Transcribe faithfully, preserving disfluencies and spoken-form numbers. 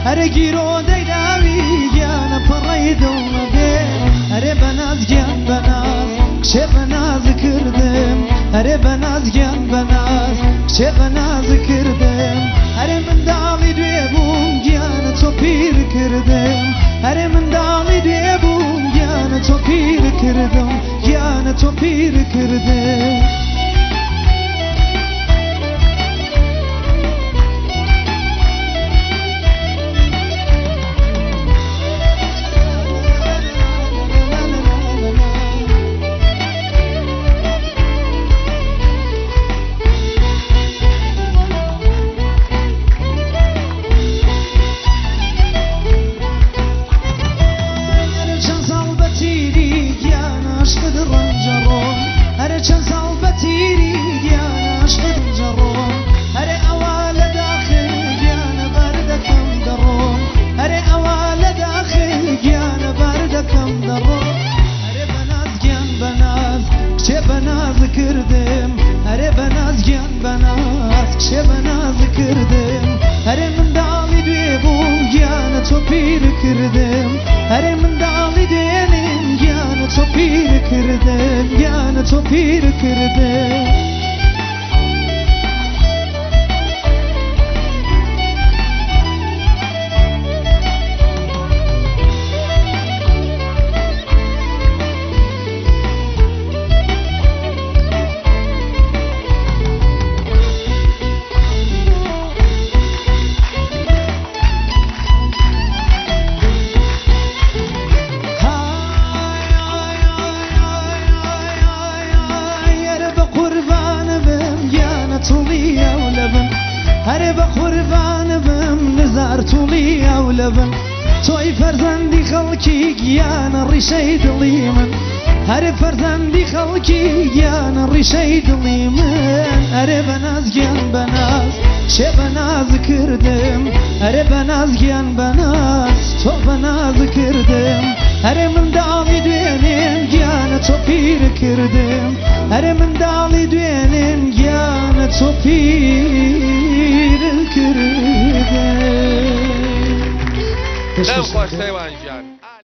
هەرە گیرۆ دەیراوی گیانە پەڕەی دڵمەبێ هەرێ بەناز گیان بەناز کچێ بەناز کردم هەرێ بەناز گیان بەناز کچێ بەناز کردم هەرێ منداڵی دوێ بووم گیانە تۆ پیر کردم هەرێ منداڵی دوێ بووم گیانە تۆ پیر کردم گیانە تۆ پیر کردم هەرە چەند ساڵ بە تیری گیانە عشقت جەڕۆم هەرێ ئەوا لە داخل گیانە بەردەکەم دەڕۆم هەرێ ئەوا لە داخل گیانە بەردەکەم دەڕۆم هەرێ بەناز گیان بەناز کچێ بەناز کردم هەرێ بەناز گیان بەناز کچێ بەناز کردم هەرێ منداڵی دوێ بووم گیانە تۆ پیر کردم هەرێ منداڵی دوێنم گیانە تۆ پیر کردم گیانە تۆ پیر کردم هەرێ بە قوربانە بم نزار توڵی ئەو لەبن تۆی فەرزەندی خەڵکی گیانە ڕیشەی دڵی من هەرێ فەرزەندی خەڵکی گیانە ڕیشەی دڵی من هەرێ بەناز گیان بەناز چێ بەناز کردم هەرێ بەناز گیان بەناز تۆ بەناز کردم هەرێ منداڵی دوێنێم گیانە تۆ پیر کردم هەرێ منداڵی دوێنێم گیانە تۆ پیر کردم لەو خۆش سەیوان گیان